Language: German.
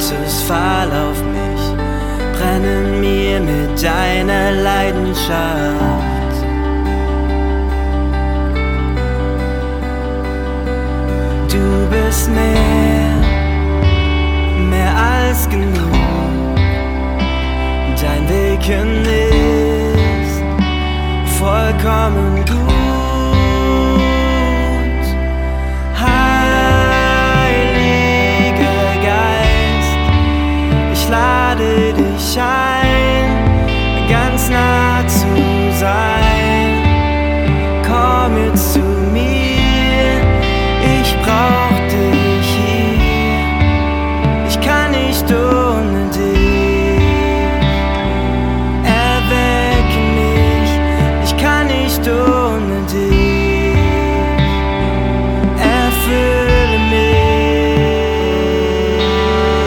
Jesus, fall auf mich, brenne in mir mit deiner Leidenschaft. Du bist mehr als genug. Dein Wirken ist vollkommen gut. Heiliger Geist, ich lade dich ein, ganz nah zu sein. Komm jetzt zu mir, ich brauch dich hier, ich kann nicht durch.